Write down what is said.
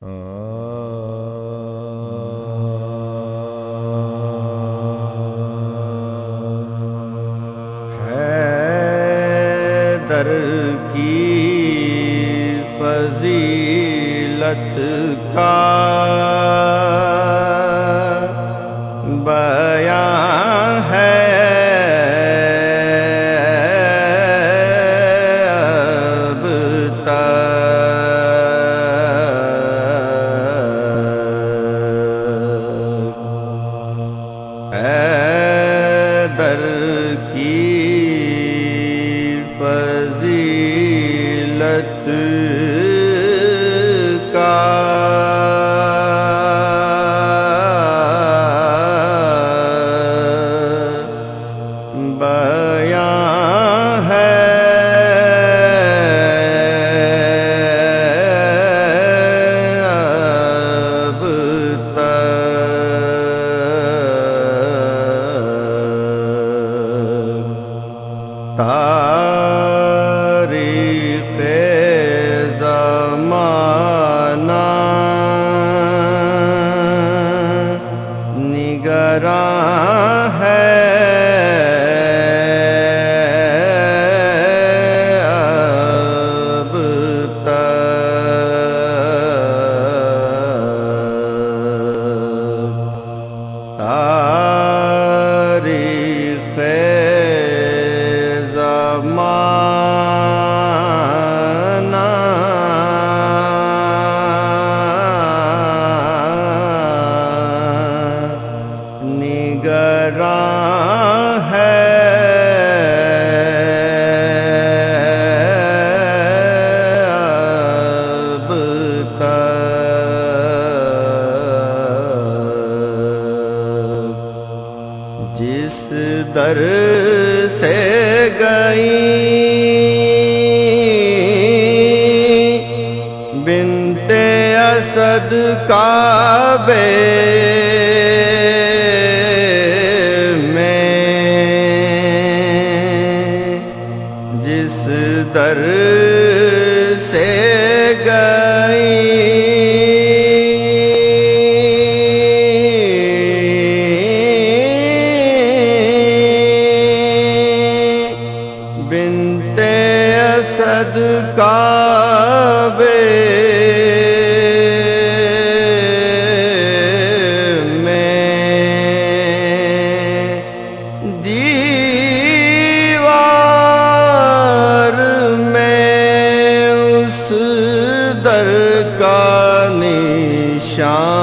حیدر کی فضیلت کا بیان ہے اب تک حیدر کی فضیلت کا بیان ہے اب تک تاریخ زمانہ نگراں ہے اب تک تاریخ زمانہ نگراں ہے اب تک جس در سے گئی بنت اسد کعبے میں جس در سے بنت اسد کعبے میں دیوار میں اس در کا نشان